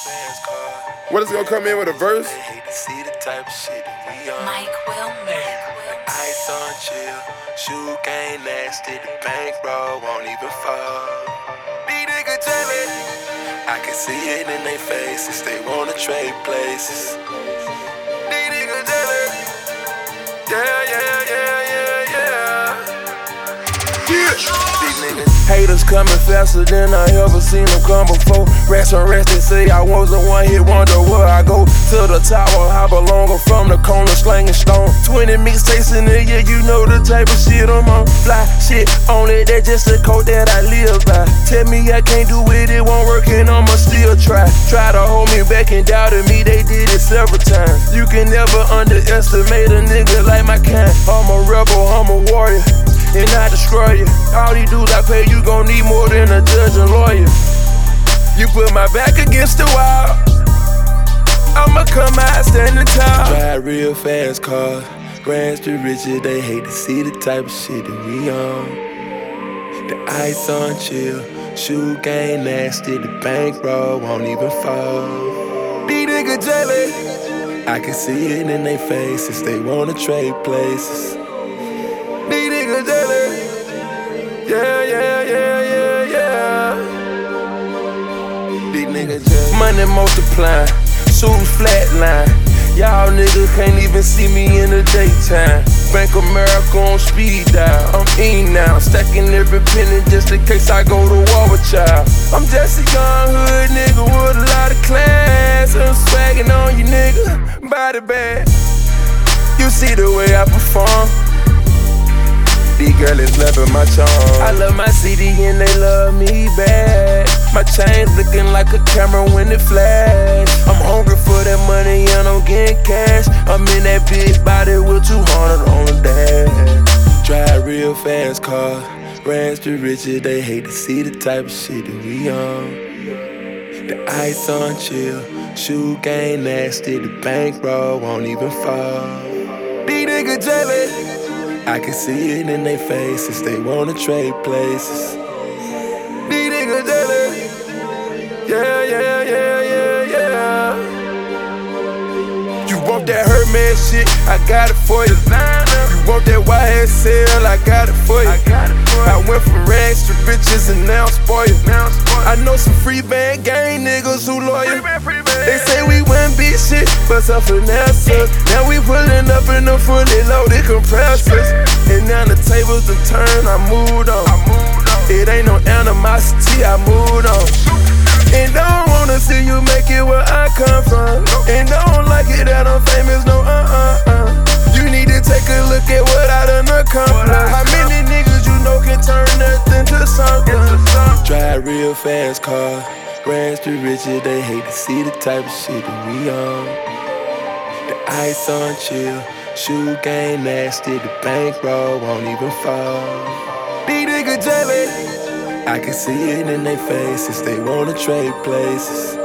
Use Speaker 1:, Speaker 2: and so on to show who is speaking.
Speaker 1: What is gonna come in with a verse?
Speaker 2: They hate to see the type of shit that we on.
Speaker 3: Mike Wilmer.
Speaker 2: Ice on chill, shoe game nasty, the bankroll won't even fall. These niggas jealous, I can see it in their faces, they wanna trade places. These niggas jealous, These niggas haters coming faster than I ever seen them come before. Rest on rest, they say I was a one-hit wonder. Where I go to the tower, I belong. I'm from the corner, slanging stone. 20 mixtapes in a year, you know the type of shit I'm on. Fly shit, only that just the code that I live by. Tell me I can't do it, it won't work, and I'ma still try. Try to hold me back and doubted me, they did it several times. You can never underestimate a nigga like my kind. I'm a rebel, I'm a warrior, and I destroy you. All these dudes I pay, you gon' need more than a judge and lawyer. You put my back against the wall, I'ma come out standing tall. Drive real fast cars, brands to riches, they hate to see the type of shit that we on. The ice on chill, shoe game nasty, the bankroll won't even fall. These niggas jealous, I can see it in their faces, they wanna trade places. These niggas jealous, These niggas jealous. Money multiplying, suits flatline. Y'all niggas can't even see me in the daytime. Bank America on speed dial. I'm in now, stacking every penny just in case I go to war with y'all. I'm just a young hood nigga with a lot of class. I'm swagging on you nigga, body bag. You see the way I perform. These girls loving my charm. I love my city and they love me back. My chain looking like a camera when it flash. I'm hungry for that money and I'm getting cash. I'm in that big body with 200 on the dash. Drive real fast cars, brands to riches, they hate to see the type of shit that we on. The ice on chill, shoe game nasty, the bankroll won't even fall. These niggas jealous, I can see it in their faces, they wanna trade places. These niggas jealous, You want that Hermes shit, I got it for you. You want that YSL, I got it for you. I went from rags to riches and now I'm spoiled. I know some free band gang niggas who loyal. They say we wouldn't be shit, but some finesse us. Now we pulling up in the fully loaded compressors. And now the tables done turned, I moved on. It ain't no animosity, I moved on. And don't wanna see you make it where I come from. And don't like it that I'm famous, no You need to take a look at what I done accomplished. How many niggas you know can turn nothing to something? Drive real fast cars, brands to riches, they hate to see the type of shit that we on. The ice on chill, shoe game nasty, the bankroll won't even fall. These niggas jealous, I can see it in their faces, they wanna trade places.